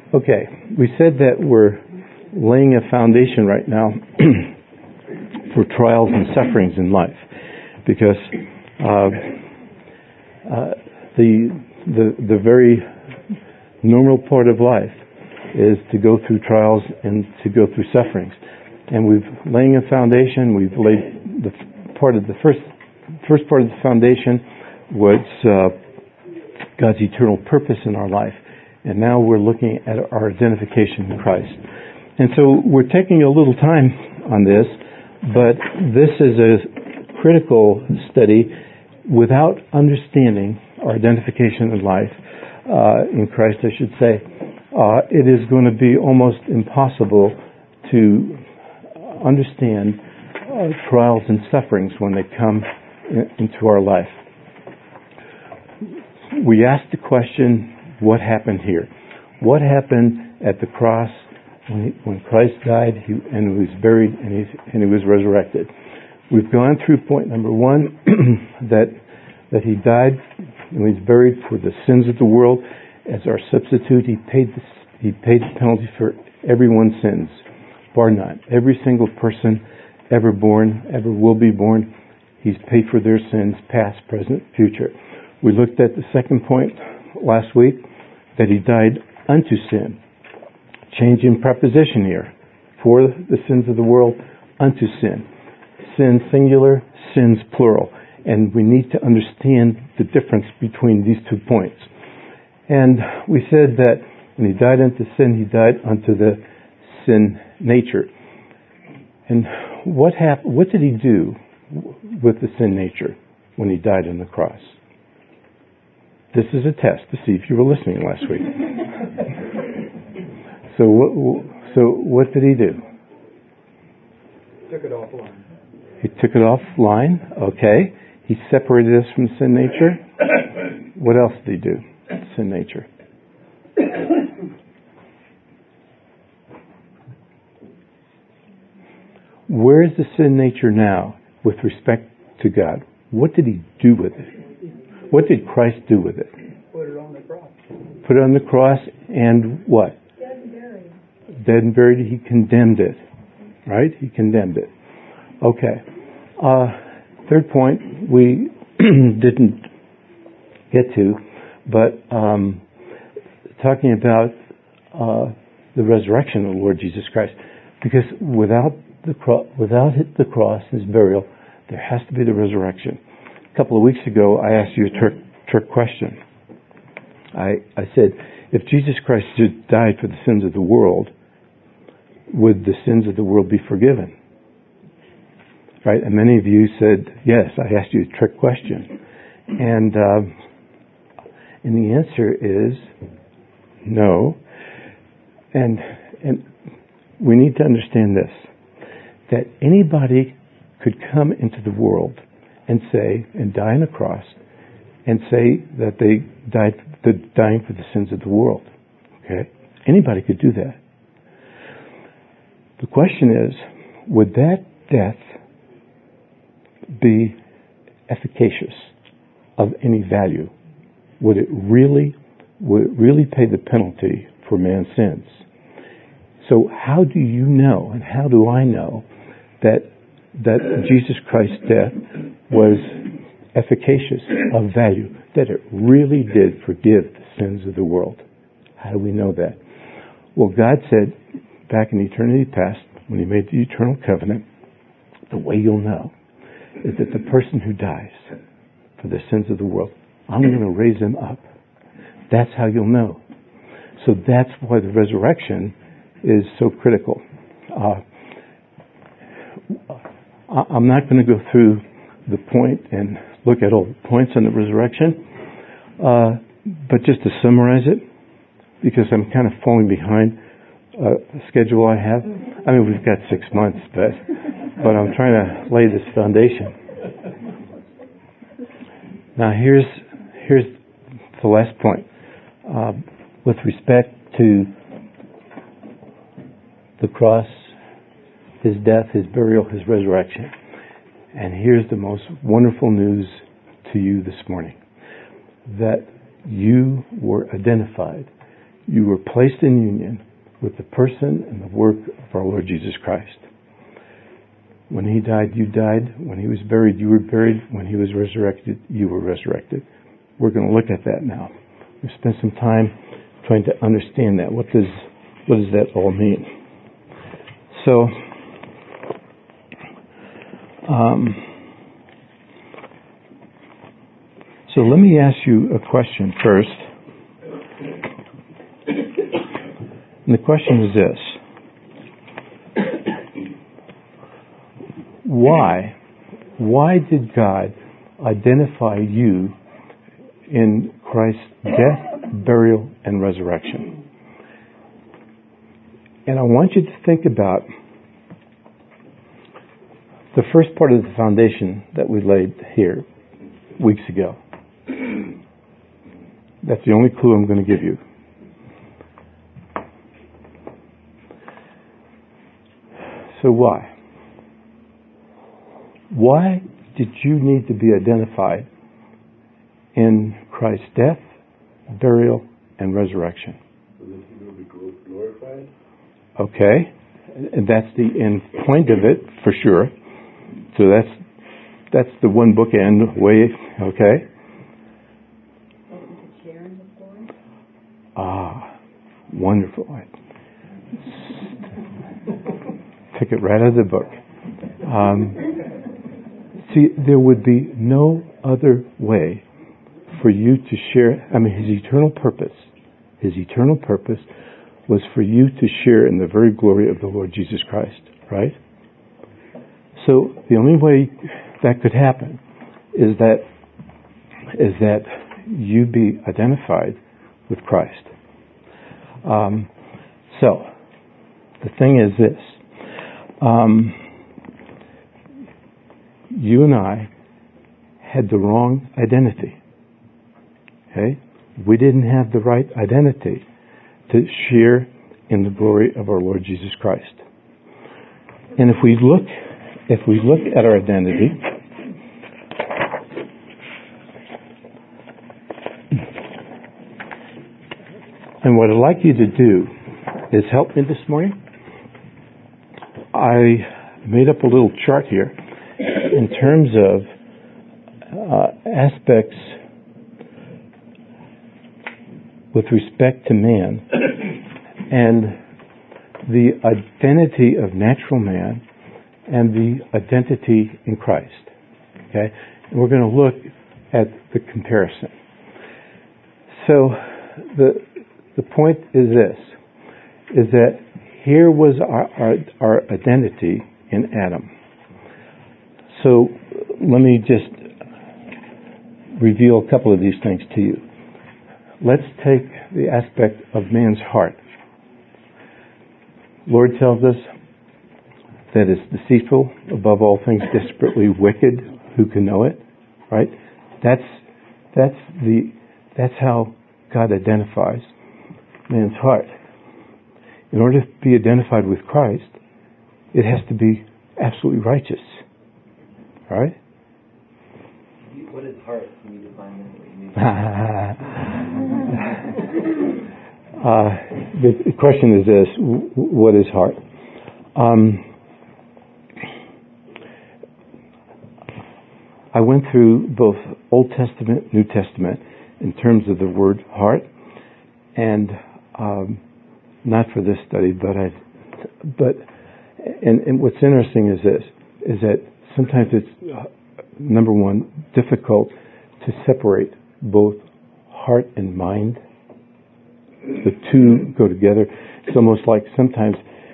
Okay, we said that we're laying a foundation right now for trials and sufferings in life, because the very normal part of life is to go through trials and to go through sufferings. And we've laying a foundation. We've laid the first part of the foundation was God's eternal purpose in our life. And now we're looking at our identification in Christ. And so we're taking a little time on this, but this is a critical study. Without understanding our identification in life, in Christ, I should say, it is going to be almost impossible to understand trials and sufferings when they come into our life. We ask the question, what happened here? What happened at the cross when Christ died and he was buried and he was resurrected? We've gone through point number one, that he died and was buried for the sins of the world as our substitute. He paid the penalty for everyone's sins, bar none. Every single person ever born, ever will be born, he's paid for their sins, past, present, future. We looked at the second point last week, that he died unto sin. Change in preposition here. For the sins of the world, unto sin. Sin singular, sins plural. And we need to understand the difference between these 2 points. And we said that when he died unto sin, he died unto the sin nature. And what did he do with the sin nature when he died on the cross? This is a test to see if you were listening last week. So what did he do? Took it offline. He took it offline. Okay. He separated us from sin nature. What else did he do? Sin nature. Where is the sin nature now with respect to God? What did he do with it? What did Christ do with it? Put it on the cross. Put it on the cross and what? Dead and buried. Dead and buried. He condemned it. Right? He condemned it. Okay. Third point we didn't get to, but talking about the resurrection of the Lord Jesus Christ. Because without the cross, his burial, there has to be the resurrection. A couple of weeks ago, I asked you a trick question. I said, if Jesus Christ just died for the sins of the world, would the sins of the world be forgiven? Right? And many of you said, yes. I asked you a trick question. And the answer is no. And we need to understand this, that anybody could come into the world and say, and die on a cross, and say that they dying for the sins of the world. Okay? Anybody could do that. The question is, would that death be efficacious, of any value? Would it really pay the penalty for man's sins? So how do you know, and how do I know, that Jesus Christ's death was efficacious, of value, that it really did forgive the sins of the world? How do we know that? Well, God said back in eternity past, when he made the eternal covenant, the way you'll know is that the person who dies for the sins of the world, I'm going to raise him up. That's how you'll know. So that's why the resurrection is so critical. I'm not going to go through the point and look at all the points on the resurrection, but just to summarize it, because I'm kind of falling behind the schedule I have. I mean, we've got 6 months, but I'm trying to lay this foundation. Now, here's the last point. With respect to the cross, his death, his burial, his resurrection. And here's the most wonderful news to you this morning. That you were identified. You were placed in union with the person and the work of our Lord Jesus Christ. When He died, you died. When He was buried, you were buried. When He was resurrected, you were resurrected. We're going to look at that now. We've spent some time trying to understand that. What does that all mean? So, so let me ask you a question first. And the question is this. Why did God identify you in Christ's death, burial, and resurrection? And I want you to think about the first part of the foundation that we laid here weeks ago. That's the only clue I'm going to give you. So why? Why did you need to be identified in Christ's death, burial, and resurrection? So that He will be glorified? Okay. And that's the end point of it, for sure. So that's the one bookend way, okay? Ah, wonderful. Took it right out of the book. See, there would be no other way for you to share. His eternal purpose was for you to share in the very glory of the Lord Jesus Christ, right? So the only way that could happen is that you be identified with Christ. So the thing is this. You and I had the wrong identity. Okay? We didn't have the right identity to share in the glory of our Lord Jesus Christ. And if we look at our identity, and what I'd like you to do is help me this morning. I made up a little chart here in terms of aspects with respect to man and the identity of natural man and the identity in Christ. Okay? And we're going to look at the comparison. So the point is this, is that here was our identity in Adam. So let me just reveal a couple of these things to you. Let's take the aspect of man's heart. Lord tells us that it's deceitful, above all things desperately wicked. Who can know it? Right? That's how God identifies man's heart. In order to be identified with Christ, it has to be absolutely righteous. Right? What is heart? Can you define that? The question is this: what is heart? I went through both Old Testament, New Testament, in terms of the word heart, and not for this study, but what's interesting is this: is that sometimes it's number one, difficult to separate both heart and mind. The two go together. It's almost like sometimes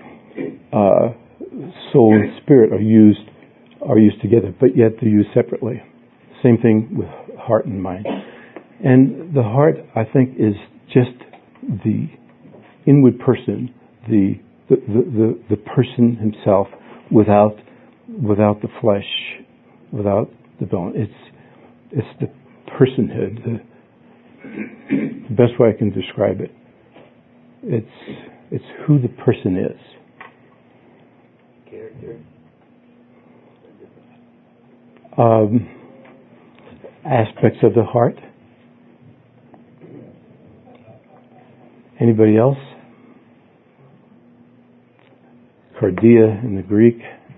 soul and spirit are used together, but yet they're used separately. Same thing with heart and mind. And the heart, I think, is just the inward person, the person himself, without the flesh, without the bone. It's the personhood. The best way I can describe it. It's who the person is. Character. Aspects of the heart. Anybody else? Cardia in the Greek.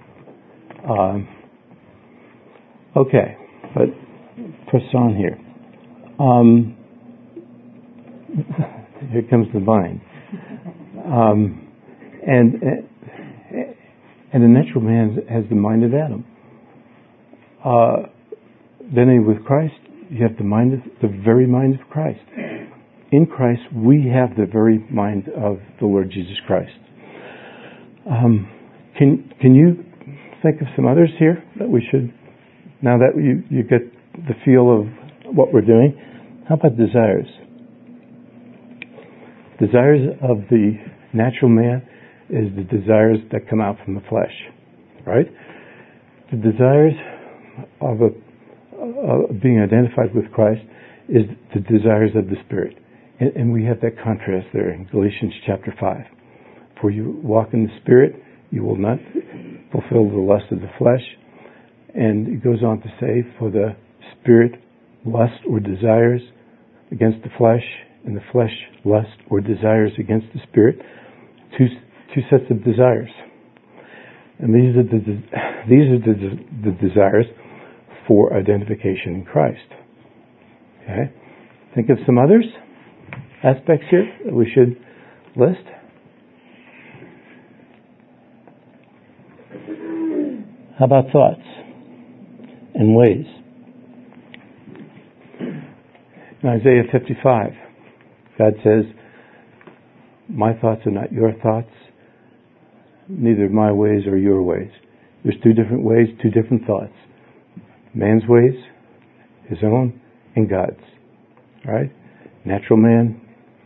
Okay, but press on here. Here comes the mind. And the natural man has the mind of Adam. Then with Christ, you have the very mind of Christ. In Christ, we have the very mind of the Lord Jesus Christ. Can you think of some others here that we should, now that you get the feel of what we're doing? How about desires? Desires of the natural man is the desires that come out from the flesh, right? The desires of being identified with Christ is the desires of the Spirit. And we have that contrast there in Galatians chapter 5. For you walk in the Spirit, you will not fulfill the lust of the flesh. And it goes on to say, for the Spirit lust or desires against the flesh, and the flesh lust or desires against the Spirit. Two sets of desires. And these are the desires for identification in Christ. Okay? Think of some others, aspects here that we should list. How about thoughts and ways? In Isaiah 55, God says, my thoughts are not your thoughts, neither my ways are your ways. There's two different ways, two different thoughts. Man's ways, his own, and God's. Right? Natural man,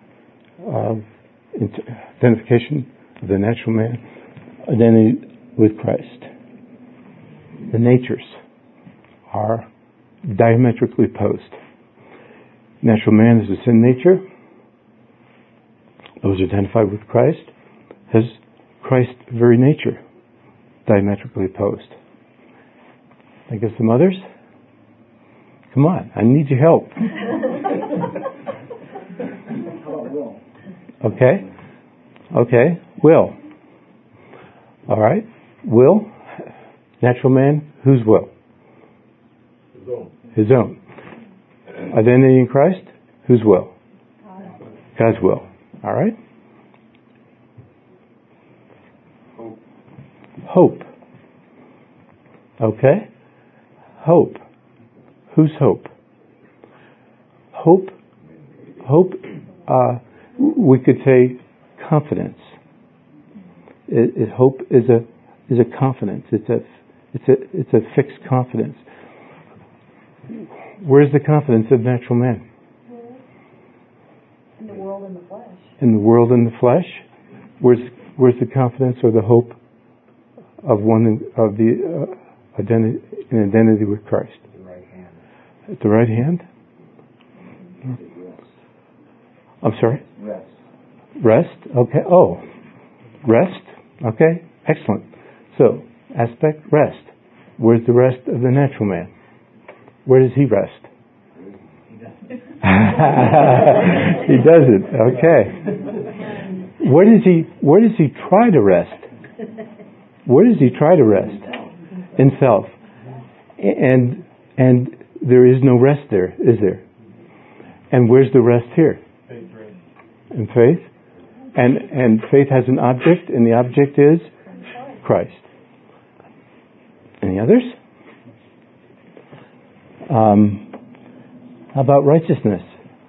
identification of the natural man, identity with Christ. The natures are diametrically opposed. Natural man is a sin nature. Those identified with Christ has Christ's very nature, diametrically opposed. Think of some others? Come on, I need your help. Okay, will. All right, will. Natural man, whose will? His own. Identity in Christ, whose will? God's will. All right? Hope. Okay? Hope. Whose hope? Hope, we could say confidence. Hope is a confidence. It's a fixed confidence. Where's the confidence of natural man? In the world and the flesh. In the world and the flesh? Where's the confidence or the hope of the identity with Christ? The right hand. At the right hand? I'm sorry? Rest. Rest? Okay. Oh. Rest? Okay. Excellent. So, aspect, rest. Where's the rest of the natural man? Where does he rest? He doesn't. Okay. Where does he try to rest? Where does he try to rest? In self. And there is no rest there, is there? And where's the rest here? In faith. And faith has an object, and the object is Christ. Any others? How about righteousness?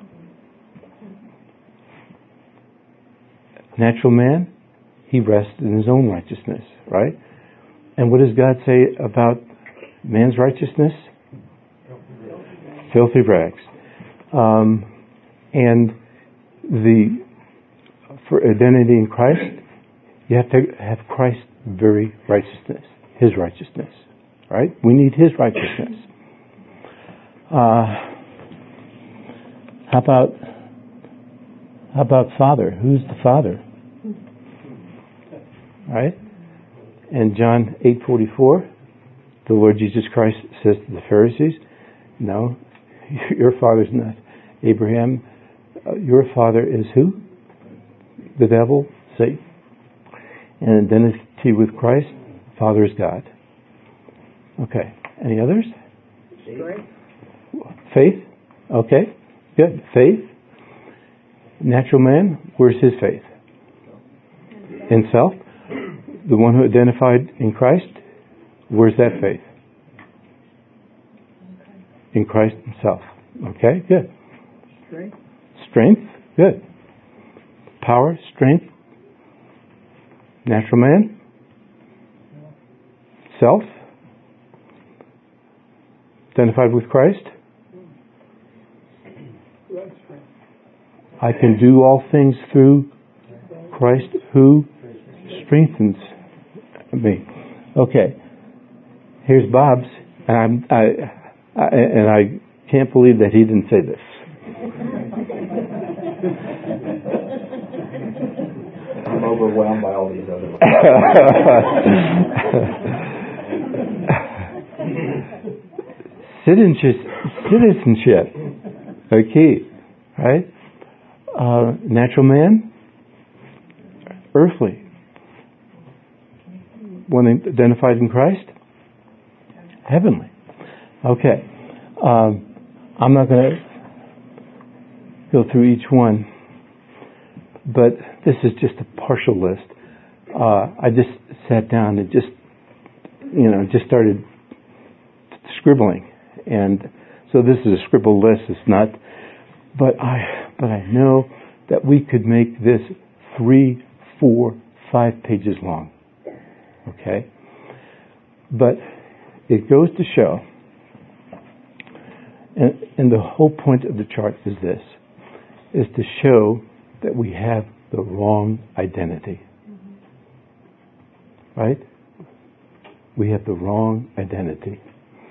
Natural man, he rests in his own righteousness, right? And what does God say about man's righteousness? Filthy rags. And for identity in Christ, you have to have Christ's very righteousness, his righteousness, right? We need his righteousness. How about Father? Who's the Father? Right? And John 8:44, the Lord Jesus Christ says to the Pharisees, no, your father's not Abraham. Your father is who? the devil, Satan. And identity with Christ, Father is God. Okay. Any others? Faith. Okay. Good. Faith. Natural man, where's his faith? In self. The one who identified in Christ, where's that faith? In Christ himself. Okay, good. Strength, good. Power, strength. Natural man. Self. Identified with Christ. I can do all things through Christ who strengthens me. Okay. Here's Bob's, and I can't believe that he didn't say this. I'm overwhelmed by all these other ones. Citizenship. Okay. Right? Natural man. Earthly. One identified in Christ. Heavenly. Okay. I'm not going to go through each one, but this is just a partial list. I just sat down and just started scribbling, and so this is a scribble list. It's not, but I know that we could make this 3, 4, 5 pages long. Okay, but it goes to show, and the whole point of the chart is this, is to show that we have the wrong identity. Right? We have the wrong identity.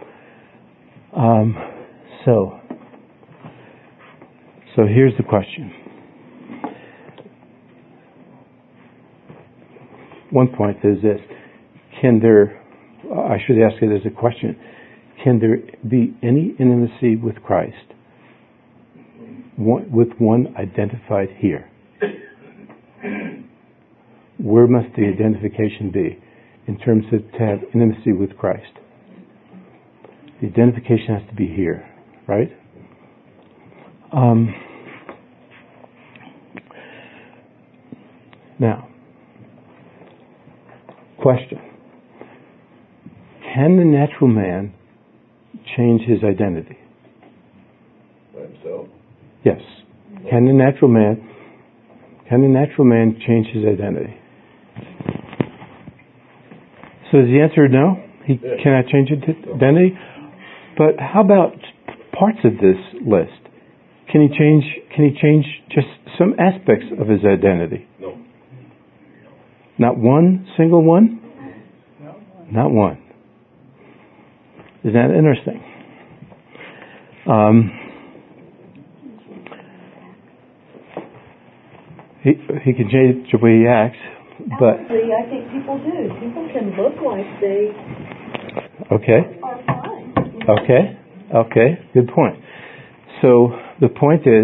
So here's the question. One point is this. I should ask it as a question. Can there be any intimacy with Christ with one identified here? Where must the identification be in terms of to have intimacy with Christ? The identification has to be here, right? Now, question. Can the natural man change his identity? By himself? Yes. Can the natural man change his identity? So is the answer no? He cannot change his identity? But how about parts of this list? Can he change just some aspects of his identity? No. Not one single one? Not one. Isn't that interesting? He can change the way he acts, but actually, I think people do. People can look like they are fine. Okay, good point. So the point is,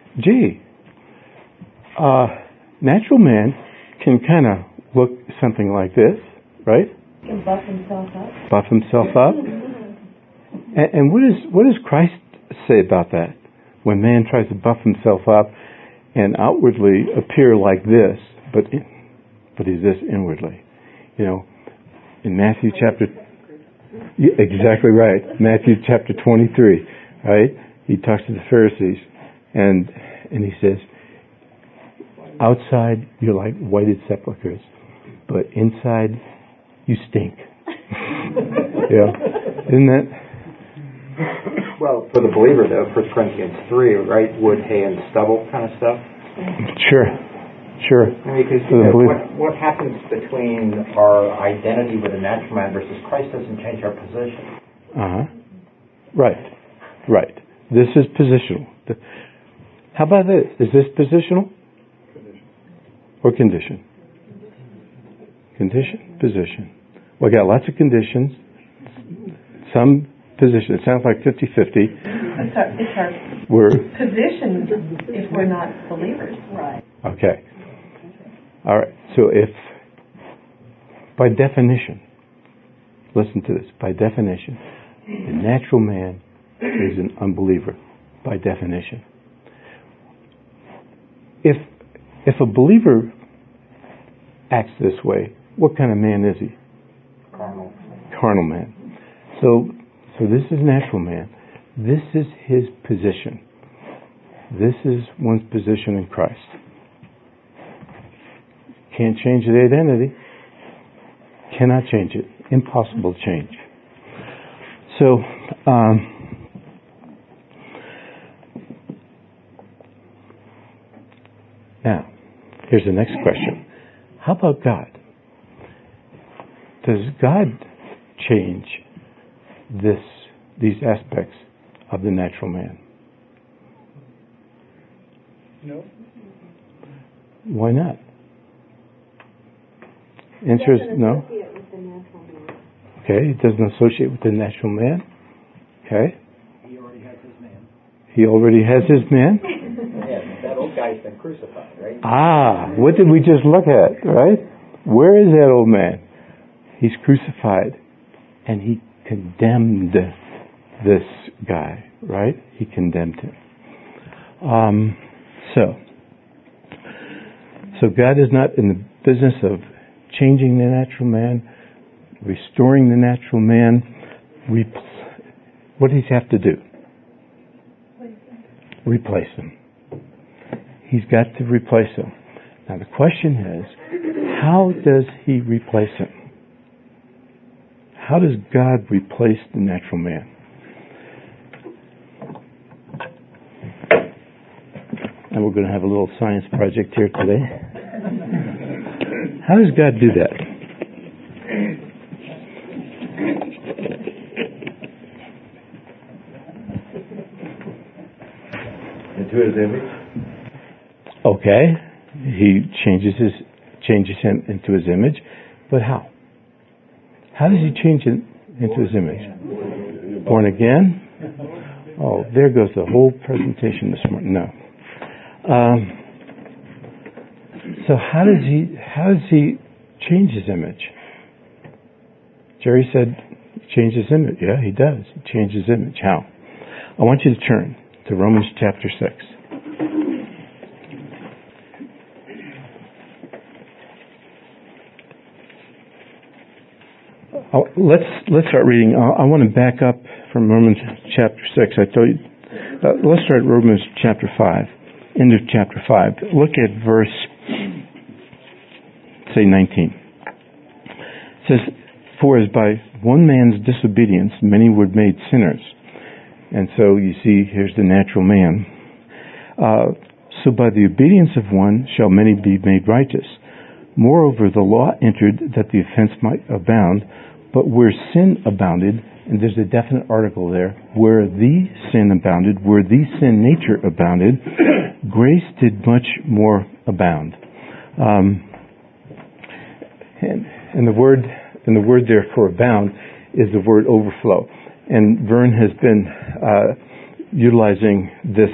natural man can kind of look something like this, right? He can buff himself up. Buff himself up. And what does Christ say about that? When man tries to buff himself up and outwardly appear like this, but he's this inwardly. In Matthew chapter... exactly right. Matthew chapter 23, right? He talks to the Pharisees, and he says, outside you're like whited sepulchres, but inside you stink. Isn't that... Well, for the believer, though, 1 Corinthians 3, right, wood, hay, and stubble kind of stuff. Sure. I mean, because what happens between our identity with the natural man versus Christ doesn't change our position. Right. This is positional. How about this? Is this positional? Or condition? Condition, position. We got lots of conditions. Some position. It sounds like 50-50. It's our We're position if we're not believers. Right. okay. All right. So if, by definition, listen to this, by definition, the natural man is an unbeliever, by definition. If a believer acts this way, what kind of man is he? Carnal. Carnal man. So this is natural man. This is his position. This is one's position in Christ. Can't change the identity. Cannot change it. Impossible to change. So, now, here's the next question. How about God? Does God change these aspects of the natural man? No. Why not? Answer is no. Associate with the natural man. Okay, it doesn't associate with the natural man. Okay. He already has his man. He already has his man. Yeah, that old guy's been crucified, right? Ah, what did we just look at, right? Where is that old man? He's crucified, and he condemned this guy, right? He condemned him. So God is not in the business of changing the natural man, restoring the natural man. What does he have to do? Replace him. He's got to replace him. Now the question is, how does he replace him? How does God replace the natural man? And we're going to have a little science project here today. How does God do that? Into his image. Okay, he changes him into his image, but how? How does he change it into his image? Born again? Oh, there goes the whole presentation this morning. No. So how does he change his image? Jerry said, change his image. Yeah, he does. He changes his image. How? I want you to turn to Romans chapter 6. Let's start reading. I want to back up from Romans chapter 6. I told you. Let's start Romans chapter 5. End of chapter 5. Look at verse, say 19. It says, "For as by one man's disobedience many were made sinners." And so you see, here's the natural man. "So by the obedience of one shall many be made righteous. Moreover, the law entered that the offense might abound. But where sin abounded," and there's a definite article there, "where the sin abounded, where the sin nature abounded, grace did much more abound." And the word there for abound is the word overflow. And Vern has been utilizing this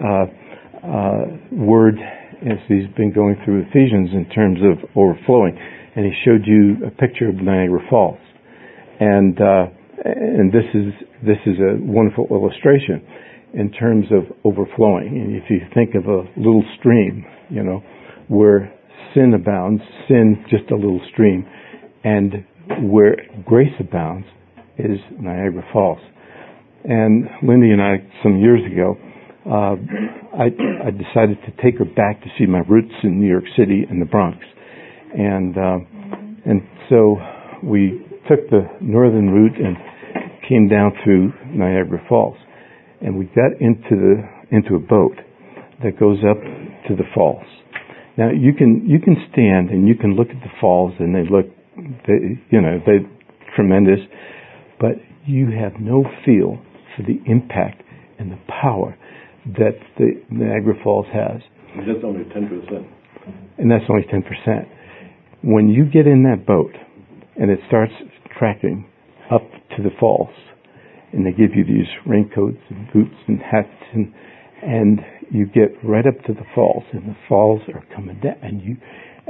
word as he's been going through Ephesians in terms of overflowing. And he showed you a picture of Niagara Falls. And this is a wonderful illustration in terms of overflowing. And if you think of a little stream, where sin abounds, sin just a little stream, and where grace abounds is Niagara Falls. And Lindy and I, some years ago, I decided to take her back to see my roots in New York City and the Bronx, and so we took the northern route and came down through Niagara Falls, and we got into a boat that goes up to the falls. Now you can stand and you can look at the falls, and they're tremendous, but you have no feel for the impact and the power that the Niagara Falls has. And that's only 10%. And that's only 10%. When you get in that boat and it starts tracking up to the falls, and they give you these raincoats and boots and hats, and you get right up to the falls, and the falls are coming down,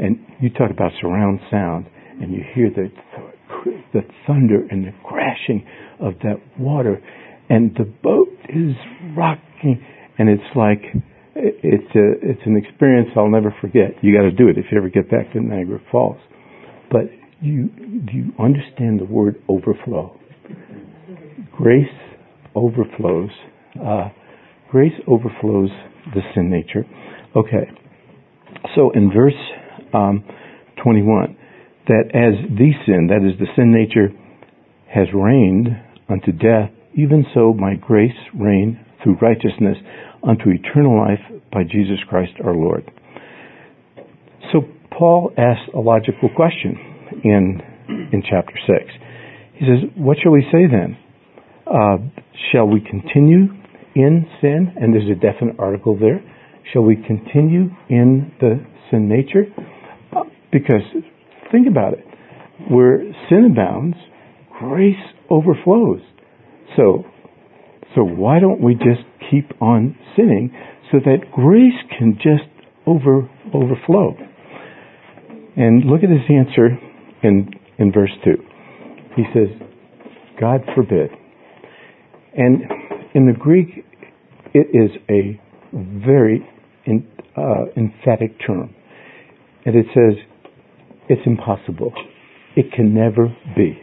And you talk about surround sound, and you hear the thunder and the crashing of that water, and the boat is rocking, and it's like it's an experience I'll never forget. You got to do it if you ever get back to Niagara Falls. But do you understand the word overflow? Grace overflows. Grace overflows the sin nature. Okay. So in verse 21, that as the sin, that is the sin nature, has reigned unto death, even so my grace reign through righteousness unto eternal life by Jesus Christ our Lord. So Paul asks a logical question in chapter 6. He says, what shall we say then? Shall we continue in sin? And there's a definite article there. Shall we continue in the sin nature? Because think about it. Where sin abounds, grace overflows. So why don't we just keep on sinning so that grace can just overflow? And look at his answer in verse 2. He says, God forbid. And in the Greek, it is a very emphatic term. And it says, it's impossible. It can never be.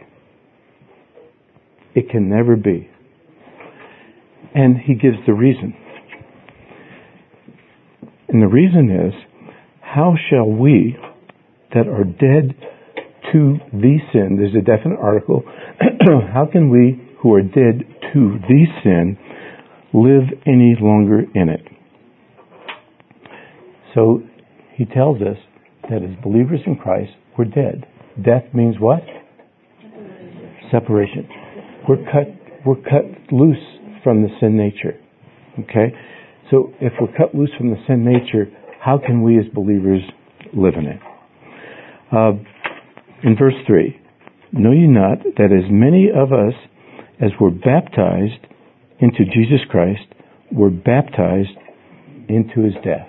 It can never be. And he gives the reason. And the reason is, how shall we that are dead to the sin, there's a definite article, how can we who are dead to the sin live any longer in it? So he tells us that as believers in Christ, we're dead. Death means what? Separation. We're cut loose from the sin nature. Okay? So if we're cut loose from the sin nature, how can we as believers live in it? In verse 3, know ye not that as many of us as were baptized into Jesus Christ were baptized into his death?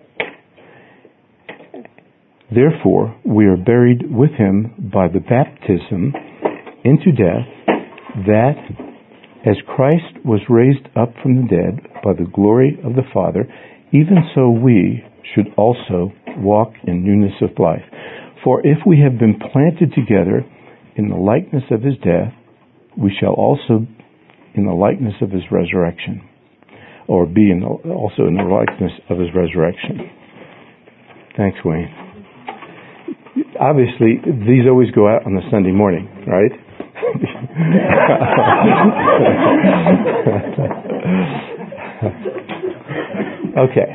Therefore, we are buried with him by the baptism into death, that as Christ was raised up from the dead by the glory of the Father, even so we should also walk in newness of life. For if we have been planted together in the likeness of his death, we shall also in the likeness of his resurrection, or be also in the likeness of his resurrection. Thanks, Wayne. Obviously, these always go out on a Sunday morning, right? Okay.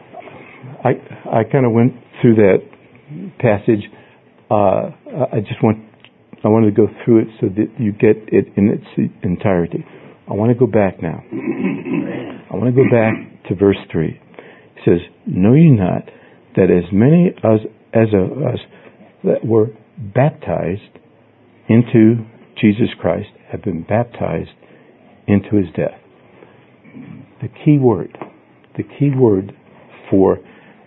I kind of went through that passage. I want to go through it so that you get it in its entirety. I want to go back now. I want to go back to verse 3. It says, know ye not that as many as of us that were baptized into Jesus Christ have been baptized into his death? The key word for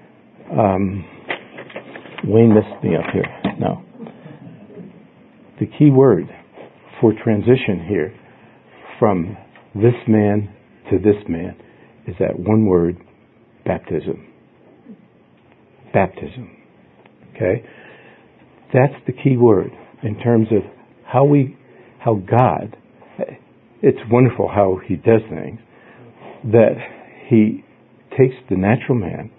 Wayne messed me up here. No. The key word for transition here from this man to this man is that one word, baptism. Baptism. Okay? That's the key word in terms of how God, it's wonderful how he does things, that he takes the natural man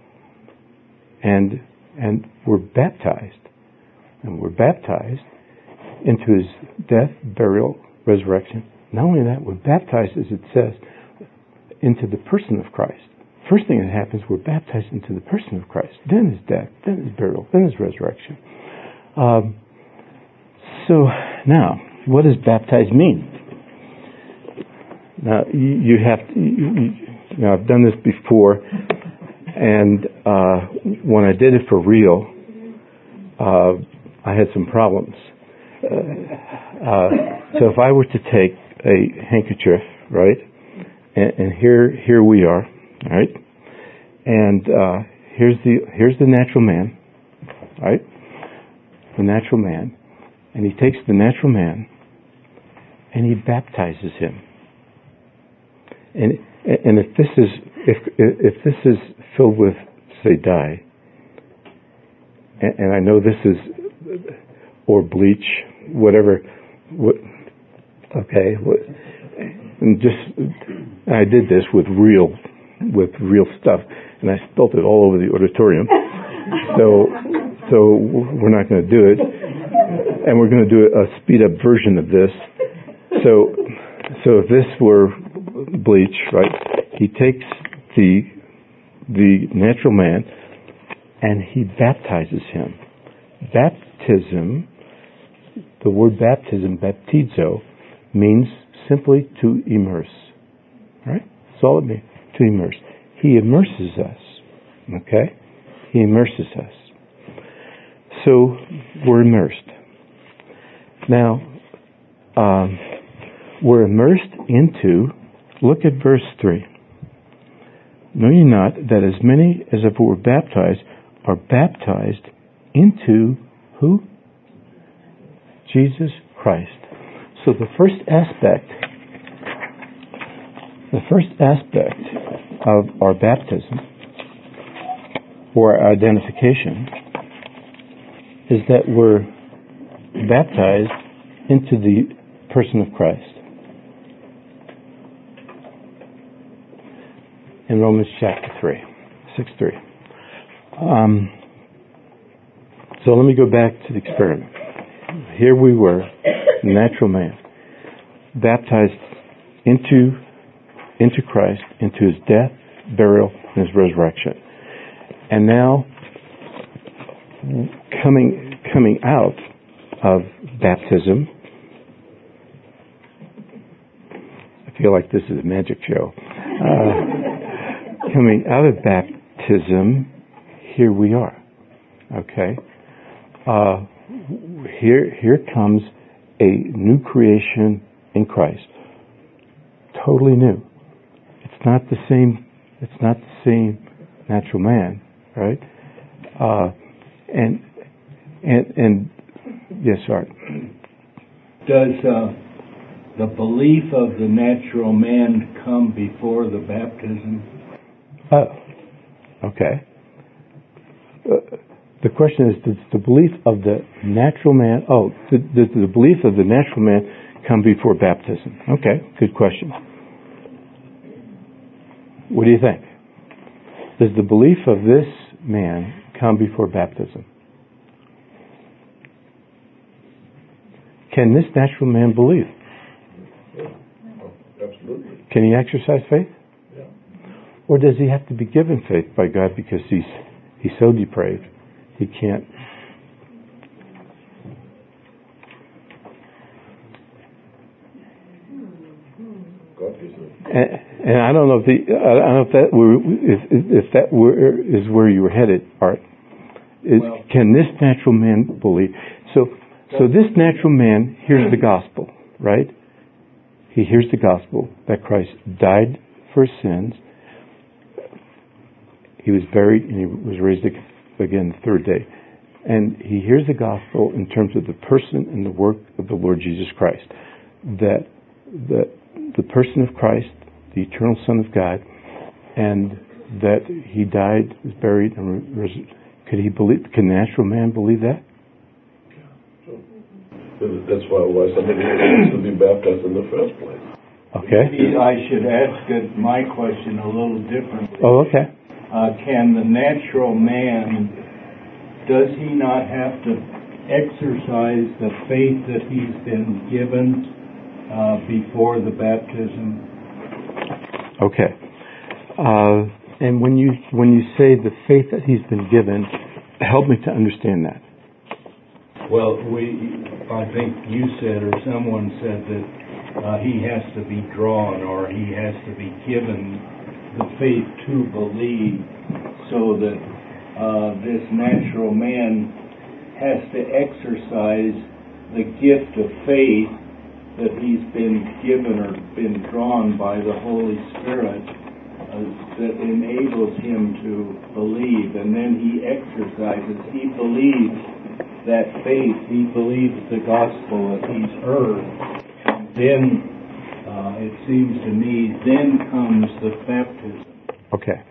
and we're baptized. And we're baptized into his death, burial, resurrection. Not only that, we're baptized, as it says, into the person of Christ. First thing that happens, we're baptized into the person of Christ. Then his death, then his burial, then his resurrection. So now, what does baptized mean? Now, you have to, I've done this before, and when I did it for real, I had some problems. So if I were to take a handkerchief, right, and here we are, right, and here's the natural man, right? The natural man. And he takes the natural man and he baptizes him. And if this is filled with, say, dye, and I know this is, or bleach, whatever, okay, and I did this with real stuff, and I spilt it all over the auditorium. So we're not going to do it, and we're going to do a speed up version of this. So if this were bleach, right? He takes the natural man and he baptizes him. Baptism, the word baptism, baptizo, means simply to immerse. Right? That's all it means, to immerse. He immerses us. Okay? He immerses us. So we're immersed. Now, we're immersed into, look at verse 3. Know ye not that as many as were baptized are baptized into who? Jesus Christ. So the first aspect of our baptism, or our identification, is that we're baptized into the person of Christ. In Romans chapter 6:3. So let me go back to the experiment. Here we were, natural man, baptized into Christ, into his death, burial, and his resurrection. And now, coming out of baptism, I feel like this is a magic show. Coming out of baptism, here we are. Okay? Here comes a new creation in Christ. Totally new. It's not the same natural man, right? And yes, Art. Does the belief of the natural man come before the baptism? Oh, okay. The question is, does the belief of the natural man, does the belief of the natural man come before baptism? Okay, good question. What do you think? Does the belief of this man come before baptism? Can this natural man believe? Absolutely. Can he exercise faith? Yeah. Or does he have to be given faith by God because he's so depraved he can't? And I don't know if that is where you were headed, Art. Can this natural man believe? So this natural man hears the gospel, right? He hears the gospel that Christ died for his sins. He was buried and he was raised again the third day. And he hears the gospel in terms of the person and the work of the Lord Jesus Christ. That the person of Christ, the eternal Son of God, and that he died, was buried, and can natural man believe that? That's why somebody has to be baptized in the first place. Okay. Maybe I should ask my question a little differently. Oh, okay. Can the natural man, does he not have to exercise the faith that he's been given before the baptism? Okay. And when you say the faith that he's been given, help me to understand that. Well, I think you said, or someone said, that he has to be drawn, or he has to be given the faith to believe, so that this natural man has to exercise the gift of faith that he's been given or been drawn by the Holy Spirit that enables him to believe, and then he exercises. He believes that faith. He believes the gospel that he's heard. Then, it seems to me, then comes the baptism. Okay.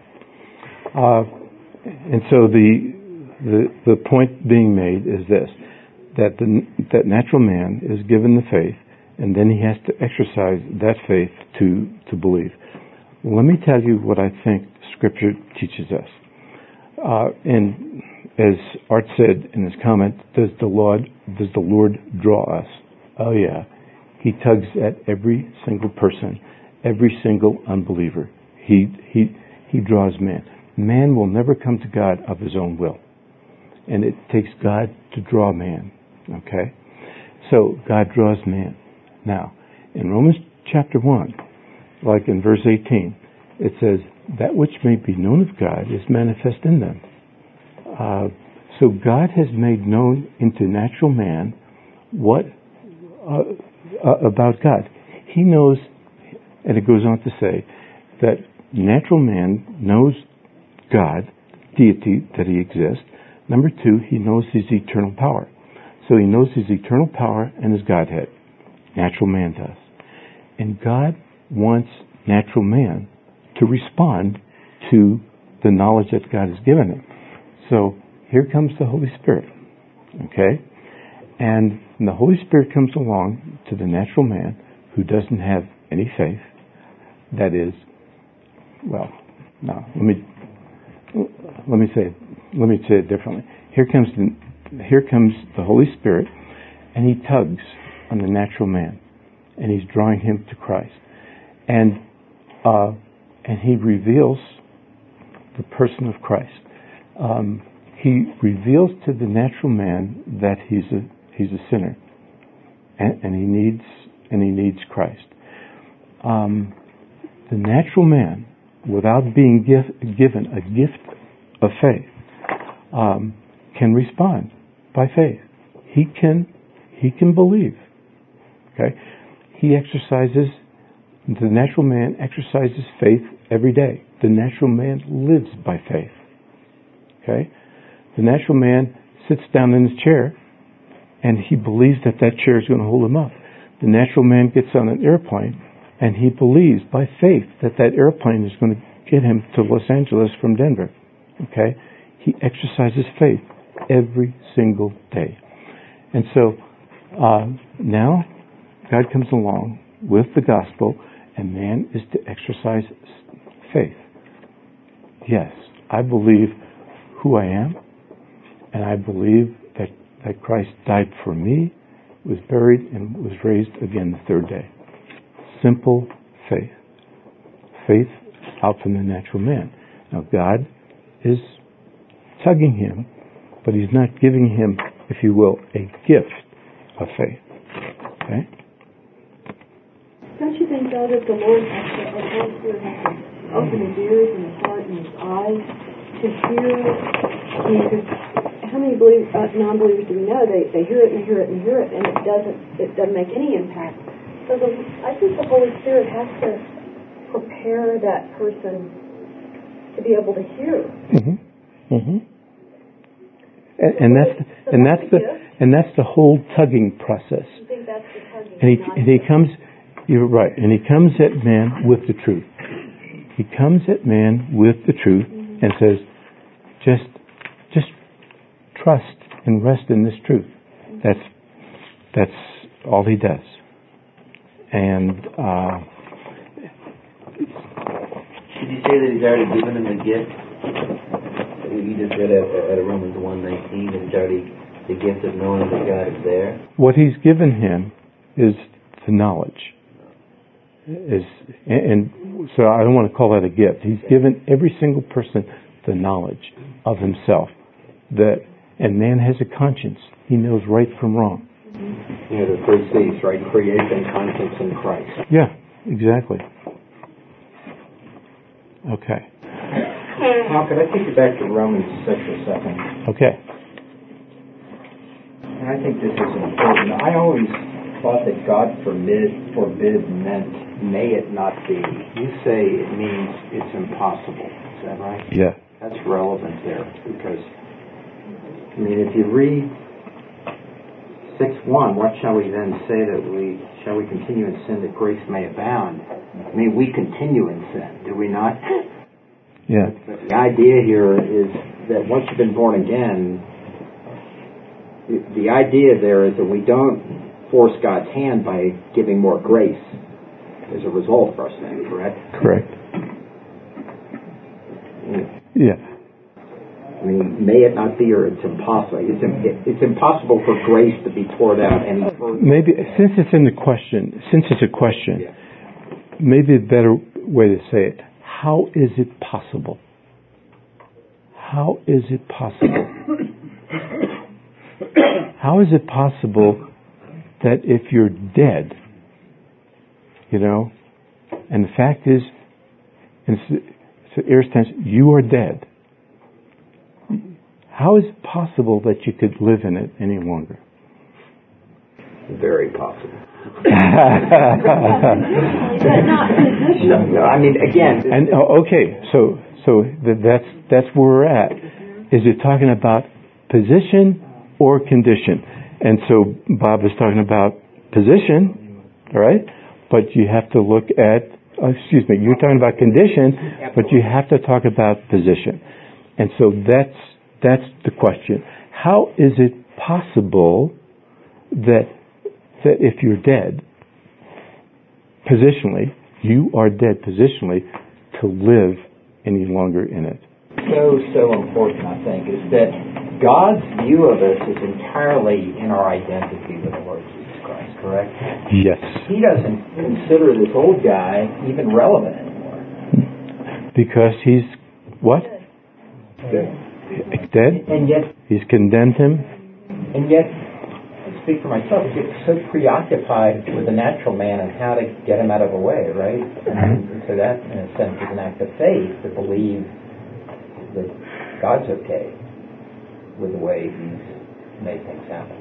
And so the point being made is this, that natural man is given the faith, and then he has to exercise that faith to believe. Let me tell you what I think Scripture teaches us. And as Art said in his comment, does the Lord draw us? Oh yeah. He tugs at every single person, every single unbeliever. He draws man. Man will never come to God of his own will. And it takes God to draw man. Okay? So God draws man. Now, in Romans chapter 1, like in verse 18, it says, that which may be known of God is manifest in them. So God has made known into natural man what about God. He knows, and it goes on to say, that natural man knows God, deity, that he exists. Number two, he knows his eternal power. So he knows his eternal power and his Godhead. Natural man does. And God wants natural man to respond to the knowledge that God has given him. So here comes the Holy Spirit. Okay? And the Holy Spirit comes along to the natural man who doesn't have any faith. That is, well, no, let me say it differently. Here comes the Holy Spirit, and he tugs on the natural man, and he's drawing him to Christ, and he reveals the person of Christ. He reveals to the natural man that he's a sinner, and he needs Christ. The natural man, without being given a gift of faith, can respond by faith. He can believe. Okay, the natural man exercises faith every day. The natural man lives by faith. Okay, the natural man sits down in his chair, and he believes that chair is going to hold him up. The natural man gets on an airplane, and he believes by faith that airplane is going to get him to Los Angeles from Denver. Okay? He exercises faith every single day. And so now God comes along with the gospel, and man is to exercise faith. Yes, I believe who I am, and I believe that Christ died for me, was buried, and was raised again the third day. Simple faith. Faith out from the natural man. Now God is tugging him, but he's not giving him, if you will, a gift of faith. Okay? Don't you think, though, that the Lord has to, or the Holy Spirit has to open his ears and his heart and his eyes to hear? I mean, how many non-believers do we know? They hear it and hear it and hear it, and it doesn't make any impact. So I think the Holy Spirit has to prepare that person to be able to hear. Mm-hmm. Mm-hmm. And that's the whole tugging process. I think that's the tugging. And he comes. You're right. And he comes at man with the truth. He comes at man with the truth and says, just trust and rest in this truth. That's all he does. And did you say that he's already given him a gift? You just read at Romans 1:19 that he's already the gift of knowing that God is there. What he's given him is the knowledge. And so I don't want to call that a gift. He's given every single person the knowledge of himself. And man has a conscience. He knows right from wrong. You know, the three C's, right? Creation, conscience, and Christ. Yeah, exactly. Okay. Now, could I take you back to Romans 6 a second? Okay. And I think this is important. I always thought that God forbid meant may it not be, you say it means it's impossible. Is that right? Yeah. That's relevant there because, if you read 6:1, what shall we then say shall we continue in sin that grace may abound? We continue in sin, do we not? Yeah. But the idea here is that once you've been born again, the idea there is that we don't force God's hand by giving more grace as a result of our sin, correct? Correct. Yeah. May it not be, or it's impossible. It's impossible for grace to be poured out any further. Maybe, since it's a question, maybe a better way to say it. How is it possible? How is it possible? How is it possible that if you're dead, and the fact is, you are dead. How is it possible that you could live in it any longer? Very possible. Again. And okay, so that's where we're at. Is it talking about position or condition? And so Bob is talking about position, all right? But you have to look at. You're talking about condition, but you have to talk about position. And so that's the question. How is it possible that if you're dead positionally, you are dead positionally, to live any longer in it? So important, I think, is that God's view of us is entirely in our identity with the Lord Jesus Christ, correct? Yes. He doesn't consider this old guy even relevant anymore. Because he's what? Dead? And yet, he's condemned him? And yet, I speak for myself, he gets so preoccupied with the natural man and how to get him out of the way, right? And so that, in a sense, is an act of faith to believe that God's okay with the way he's made things happen.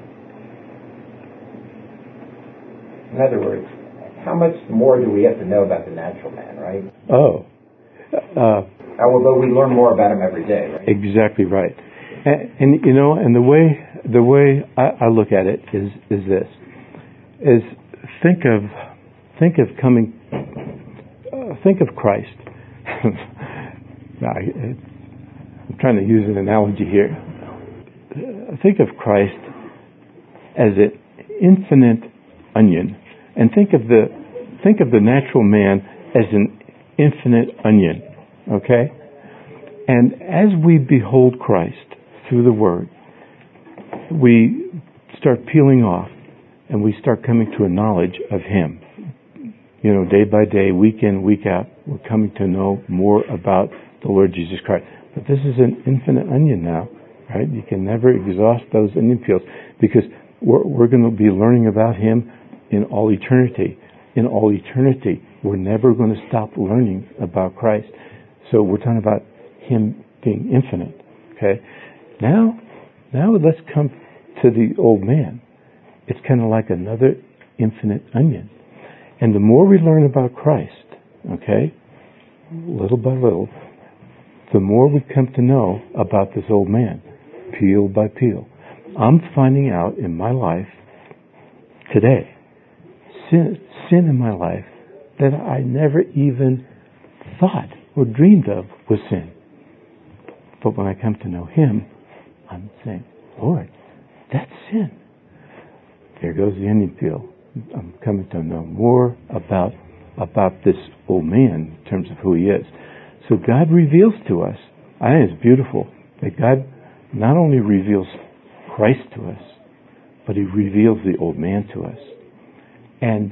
In other words, how much more do we have to know about the natural man, right? Although we learn more about him every day, right? Exactly right. And the way I look at it is this: think of Christ. I'm trying to use an analogy here. Think of Christ as an infinite onion, and think of the natural man as an infinite onion. Okay? And as we behold Christ through the Word, we start peeling off and we start coming to a knowledge of Him. Day by day, week in, week out, we're coming to know more about the Lord Jesus Christ. But this is an infinite onion now, right? You can never exhaust those onion peels because we're going to be learning about Him in all eternity. In all eternity, we're never going to stop learning about Christ. So we're talking about Him being infinite. Okay? Now let's come to the old man. It's kind of like another infinite onion. And the more we learn about Christ, okay, little by little, the more we come to know about this old man, peel by peel. I'm finding out in my life today, sin in my life that I never even thought or dreamed of was sin. But when I come to know Him, I'm saying, Lord, that's sin. There goes the onion peel. I'm coming to know more about this old man in terms of who he is. So God reveals to us. I think it's beautiful that God not only reveals Christ to us, but He reveals the old man to us. And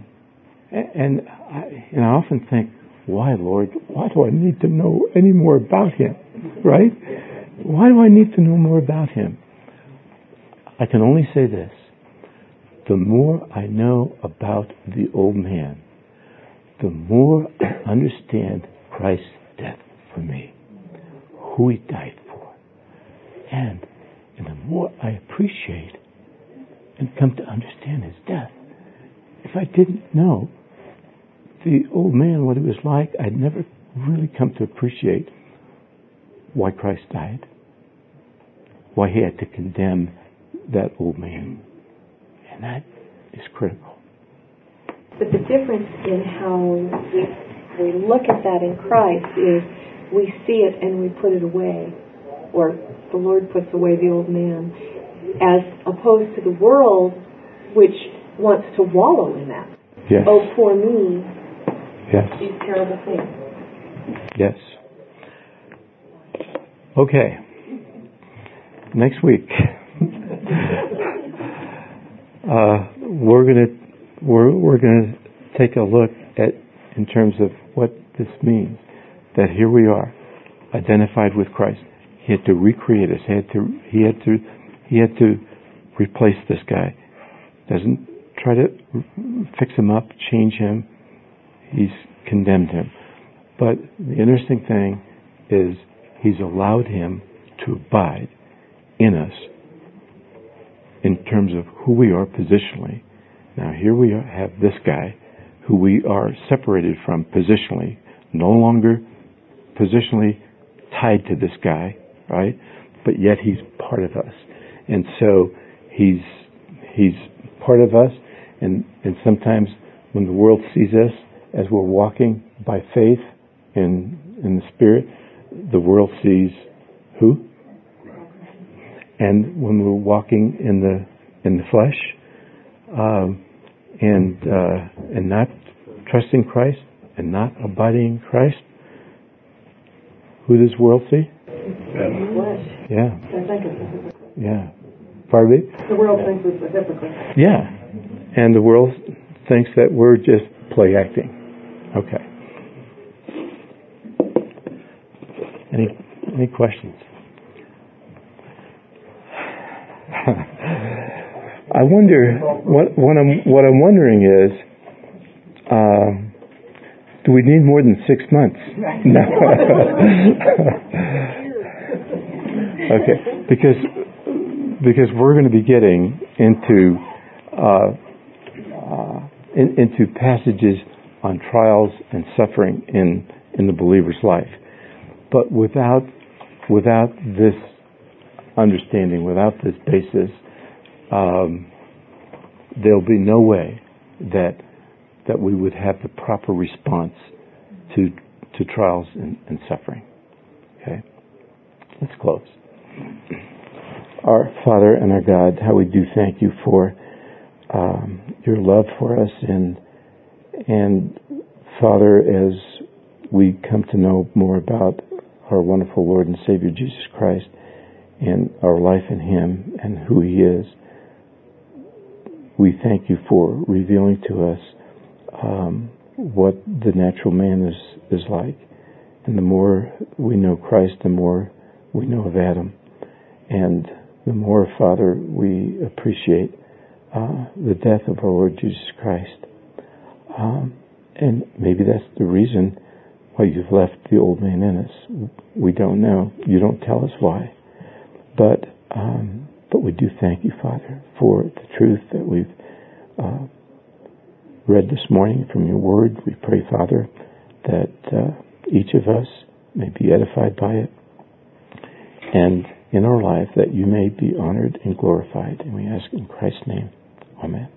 I often think, why, Lord? Why do I need to know any more about Him? Right? Why do I need to know more about Him? I can only say this. The more I know about the old man, the more I understand Christ's death for me, who He died for. And the more I appreciate and come to understand His death. If I didn't know the old man, what it was like, I'd never really come to appreciate why Christ died, why he had to condemn that old man. And that is critical. But the difference in how we look at that in Christ is we see it and we put it away, or the Lord puts away the old man, as opposed to the world, which wants to wallow in that. Yes. Oh, poor me. Yes. These terrible things. Yes. Okay. Next week, we're gonna take a look at, in terms of what this means, that here we are, identified with Christ. He had to recreate us. He had to replace this guy. Doesn't try to fix him up, change him. He's condemned him. But the interesting thing is he's allowed him to abide in us in terms of who we are positionally. Now here we have this guy who we are separated from positionally, no longer positionally tied to this guy, right? But yet he's part of us. And so he's part of us, and sometimes when the world sees us as we're walking by faith in the Spirit, the world sees who? And when we're walking in the flesh, and not trusting Christ and not abiding in Christ, who does the world see? Flesh. Yeah. I think it's Yeah. Pardon me? the world thinks it's a hypocrite. Yeah. And the world thinks that we're just play acting. Okay. Any questions? I wonder, what I'm wondering is, do we need more than 6 months? No. Okay, because we're going to be getting into passages on trials and suffering in the believer's life, but without this understanding, without this basis, there'll be no way that we would have the proper response to trials and suffering. Okay, let's close. Our Father and our God, how we do thank you for your love for us, and Father, as we come to know more about our wonderful Lord and Savior Jesus Christ and our life in Him and who He is, we thank you for revealing to us what the natural man is like. And the more we know Christ, the more we know of Adam. And the more, Father, we appreciate the death of our Lord Jesus Christ. And maybe that's the reason why you've left the old man in us. We don't know. You don't tell us why. But we do thank you, Father, for the truth that we've read this morning from your word. We pray, Father, that each of us may be edified by it, and in our life that you may be honored and glorified. And we ask in Christ's name. Amen.